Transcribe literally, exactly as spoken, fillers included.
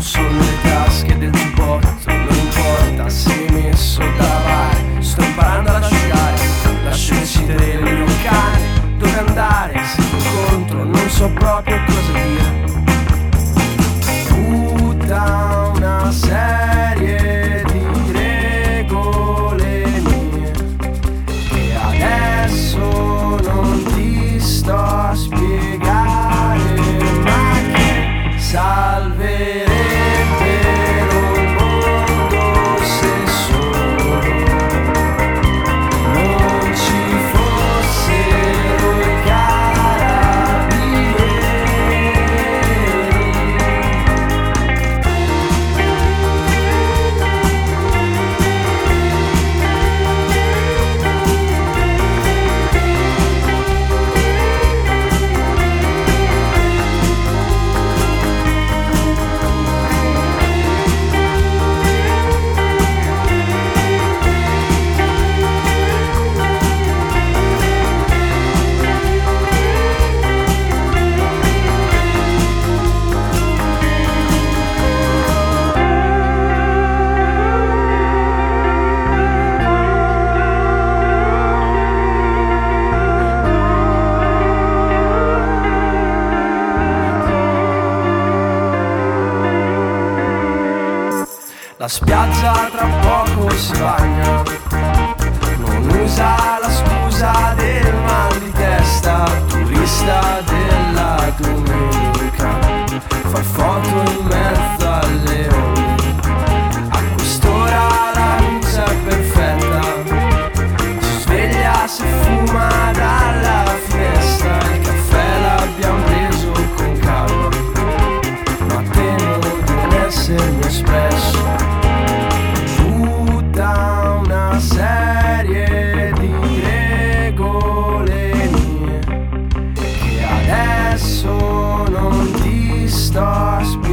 sono le tasche del giubbotto, non importa se mi hai messo da vari. Sto imparando a lasciare, lascio decidere il mio cane dove andare, se ti incontro non so proprio cosa dire. Tutta una serie di regole mie che adesso non ti sto a spiegare, ma che salverebbero il mondo se solo non ci fossero i carabinieri. La spiaggia tra poco si bagna, non usa la scusa del mal di testa, turista della domenica, fa foto in mezzo alle onde. A quest'ora la luce è perfetta, si sveglia, si fuma dalla finestra, il caffè l'abbiamo preso con calma, ma temo di non essermi espresso. Una serie di regole mie che adesso non ti sto aspettando.